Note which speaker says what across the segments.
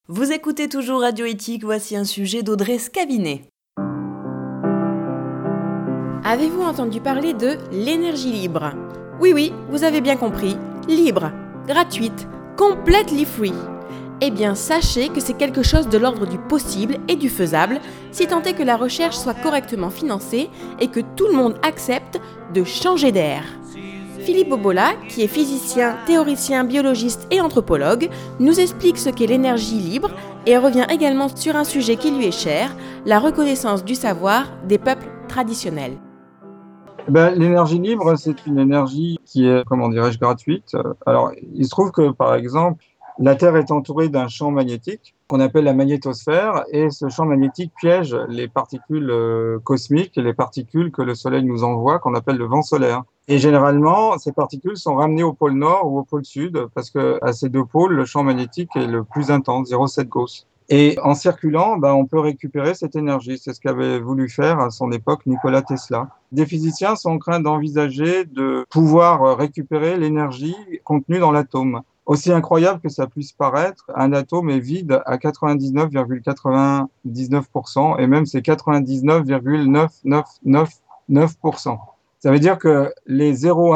Speaker 1: Vous écoutez toujours Radio Éthique, voici un sujet d'Audrey Scavinet.
Speaker 2: Avez-vous entendu parler de l'énergie libre ? Oui, vous avez bien compris, libre, gratuite, completely free. Eh bien, sachez que c'est quelque chose de l'ordre du possible et du faisable, si tant est que la recherche soit correctement financée et que tout le monde accepte de changer d'air. Philippe Bobola, qui est physicien, théoricien, biologiste et anthropologue, nous explique ce qu'est l'énergie libre et revient également sur un sujet qui lui est cher, la reconnaissance du savoir des peuples traditionnels.
Speaker 3: L'énergie libre, c'est une énergie qui est, gratuite. Alors, il se trouve que, par exemple, la Terre est entourée d'un champ magnétique qu'on appelle la magnétosphère, et ce champ magnétique piège les particules cosmiques et les particules que le Soleil nous envoie, qu'on appelle le vent solaire. Et généralement, ces particules sont ramenées au pôle Nord ou au pôle Sud, parce que à ces deux pôles, le champ magnétique est le plus intense, 0,7 Gauss. Et en circulant, on peut récupérer cette énergie. C'est ce qu'avait voulu faire à son époque Nikola Tesla. Des physiciens sont en train d'envisager de pouvoir récupérer l'énergie contenue dans l'atome. Aussi incroyable que ça puisse paraître, un atome est vide à 99,99% et même c'est 99,9999%. Ça veut dire que les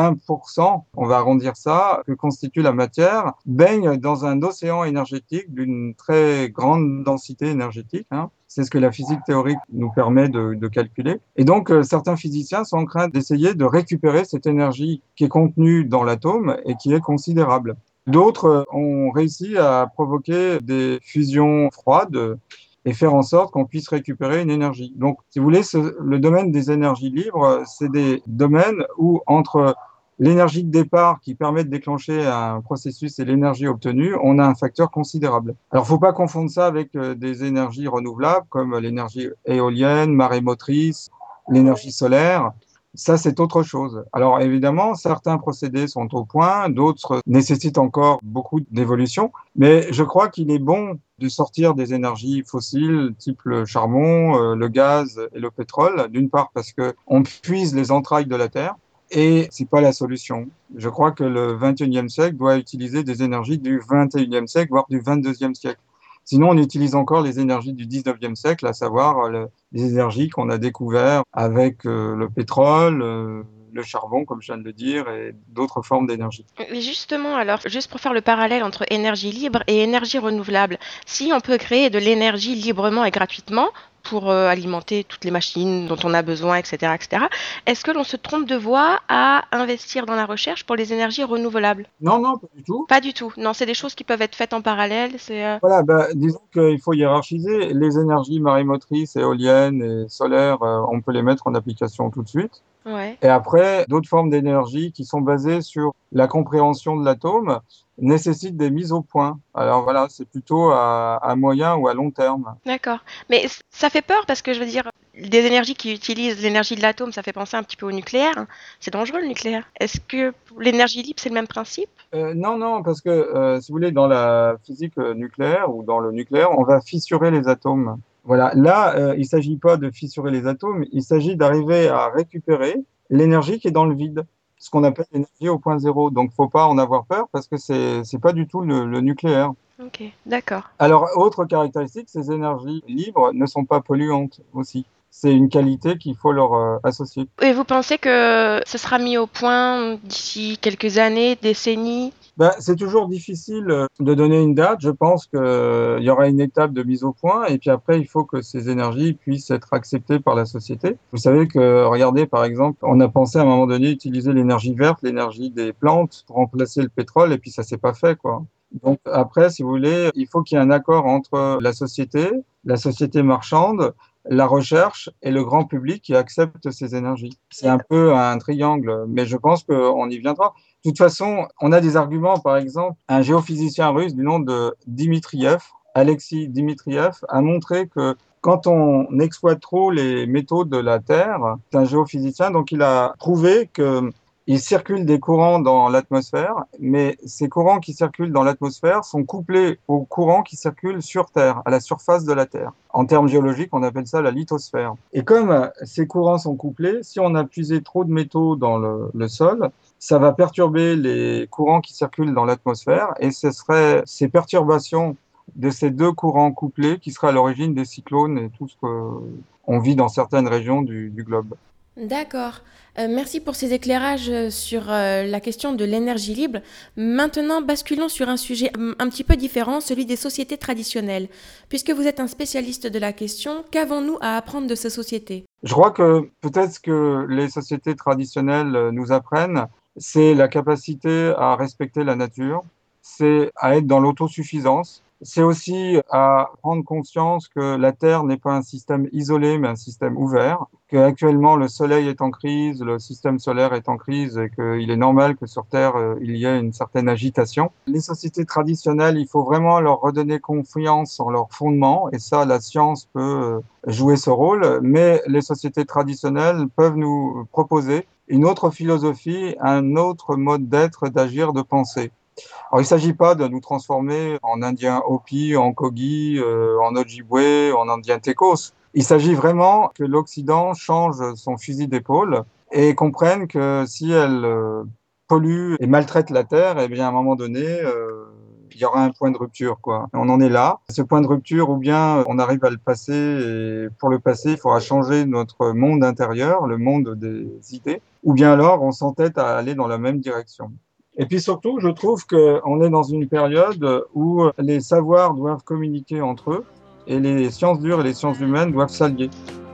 Speaker 3: 0,1%, on va arrondir ça, que constitue la matière, baignent dans un océan énergétique d'une très grande densité énergétique. C'est ce que la physique théorique nous permet de calculer. Et donc, certains physiciens sont en train d'essayer de récupérer cette énergie qui est contenue dans l'atome et qui est considérable. D'autres ont réussi à provoquer des fusions froides et faire en sorte qu'on puisse récupérer une énergie. Donc, si vous voulez, le domaine des énergies libres, c'est des domaines où, entre l'énergie de départ qui permet de déclencher un processus et l'énergie obtenue, on a un facteur considérable. Alors, il ne faut pas confondre ça avec des énergies renouvelables comme l'énergie éolienne, marémotrice, l'énergie solaire. Ça, c'est autre chose. Alors, évidemment, certains procédés sont au point, d'autres nécessitent encore beaucoup d'évolution, mais je crois qu'il est bon de sortir des énergies fossiles, type le charbon, le gaz et le pétrole, d'une part parce qu'on puise les entrailles de la Terre, et c'est pas la solution. Je crois que le 21e siècle doit utiliser des énergies du 21e siècle, voire du 22e siècle. Sinon, on utilise encore les énergies du 19e siècle, à savoir les énergies qu'on a découvertes avec le pétrole, le charbon, comme je viens de le dire, et d'autres formes d'énergie.
Speaker 2: Mais justement, alors, juste pour faire le parallèle entre énergie libre et énergie renouvelable, si on peut créer de l'énergie librement et gratuitement pour alimenter toutes les machines dont on a besoin, etc., est-ce que l'on se trompe de voie à investir dans la recherche pour les énergies renouvelables ?
Speaker 3: Non, pas du tout.
Speaker 2: Pas du tout. Non, c'est des choses qui peuvent être faites en parallèle.
Speaker 3: Voilà, disons qu'il faut hiérarchiser. Les énergies marémotrices, éoliennes et solaires, on peut les mettre en application tout de suite.
Speaker 2: Ouais.
Speaker 3: Et après, d'autres formes d'énergie qui sont basées sur la compréhension de l'atome nécessitent des mises au point. Alors voilà, c'est plutôt à moyen ou à long terme.
Speaker 2: D'accord. Mais ça fait peur parce que je veux dire, des énergies qui utilisent l'énergie de l'atome, ça fait penser un petit peu au nucléaire. C'est dangereux le nucléaire. Est-ce que pour l'énergie libre, c'est le même principe ?
Speaker 3: Non, parce que si vous voulez, dans la physique nucléaire ou dans le nucléaire, on va fissurer les atomes. Voilà. Là, il ne s'agit pas de fissurer les atomes, il s'agit d'arriver à récupérer l'énergie qui est dans le vide, ce qu'on appelle l'énergie au point zéro. Donc, faut pas en avoir peur parce que c'est pas du tout le nucléaire.
Speaker 2: Ok, d'accord.
Speaker 3: Alors, autre caractéristique, ces énergies libres ne sont pas polluantes aussi. C'est une qualité qu'il faut leur associer.
Speaker 2: Et vous pensez que ce sera mis au point d'ici quelques années, décennies ?
Speaker 3: C'est toujours difficile de donner une date. Je pense qu'il y aura une étape de mise au point et puis après, il faut que ces énergies puissent être acceptées par la société. Vous savez que, regardez, par exemple, on a pensé à un moment donné utiliser l'énergie verte, l'énergie des plantes pour remplacer le pétrole et puis ça s'est pas fait, quoi. Donc après, si vous voulez, il faut qu'il y ait un accord entre la société marchande, la recherche et le grand public qui accepte ces énergies. C'est un peu un triangle, mais je pense qu'on y viendra. De toute façon, on a des arguments. Par exemple, un géophysicien russe du nom de Dmitriev, Alexis Dmitriev, a montré que quand on exploite trop les métaux de la Terre, c'est un géophysicien, donc il a prouvé que il circule des courants dans l'atmosphère, mais ces courants qui circulent dans l'atmosphère sont couplés aux courants qui circulent sur Terre, à la surface de la Terre. En termes géologiques, on appelle ça la lithosphère. Et comme ces courants sont couplés, si on a puisé trop de métaux dans le sol, ça va perturber les courants qui circulent dans l'atmosphère et ce serait ces perturbations de ces deux courants couplés qui seraient à l'origine des cyclones et tout ce qu'on vit dans certaines régions du globe.
Speaker 2: D'accord. Merci pour ces éclairages sur la question de l'énergie libre. Maintenant, basculons sur un sujet un petit peu différent, celui des sociétés traditionnelles. Puisque vous êtes un spécialiste de la question, qu'avons-nous à apprendre de ces sociétés?
Speaker 3: Je crois que peut-être ce que les sociétés traditionnelles nous apprennent, c'est la capacité à respecter la nature, c'est à être dans l'autosuffisance, c'est aussi à prendre conscience que la Terre n'est pas un système isolé, mais un système ouvert, qu'actuellement le Soleil est en crise, le système solaire est en crise et qu'il est normal que sur Terre, il y ait une certaine agitation. Les sociétés traditionnelles, il faut vraiment leur redonner confiance en leurs fondements, et ça, la science peut jouer ce rôle, mais les sociétés traditionnelles peuvent nous proposer une autre philosophie, un autre mode d'être, d'agir, de penser. Alors, il ne s'agit pas de nous transformer en Indien Hopi, en Kogi, en Ojibwe, en Indien Tekos. Il s'agit vraiment que l'Occident change son fusil d'épaule et comprenne que si elle pollue et maltraite la Terre, eh bien, à un moment donné, il y aura un point de rupture, quoi. On en est là. Ce point de rupture, ou bien on arrive à le passer, et pour le passer, il faudra changer notre monde intérieur, le monde des idées, ou bien alors on s'entête à aller dans la même direction. Et puis surtout, je trouve qu'on est dans une période où les savoirs doivent communiquer entre eux et les sciences dures et les sciences humaines doivent s'allier.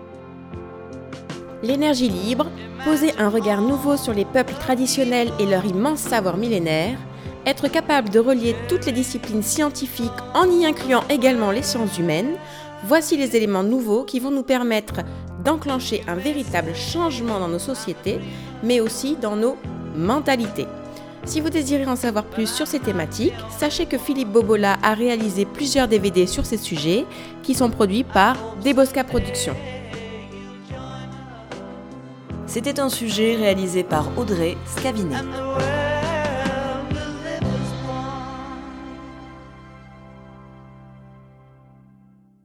Speaker 2: L'énergie libre, poser un regard nouveau sur les peuples traditionnels et leur immense savoir millénaire, être capable de relier toutes les disciplines scientifiques en y incluant également les sciences humaines, voici les éléments nouveaux qui vont nous permettre d'enclencher un véritable changement dans nos sociétés, mais aussi dans nos mentalités. Si vous désirez en savoir plus sur ces thématiques, sachez que Philippe Bobola a réalisé plusieurs DVD sur ces sujets qui sont produits par Debosca Productions.
Speaker 1: C'était un sujet réalisé par Audrey Scavinet.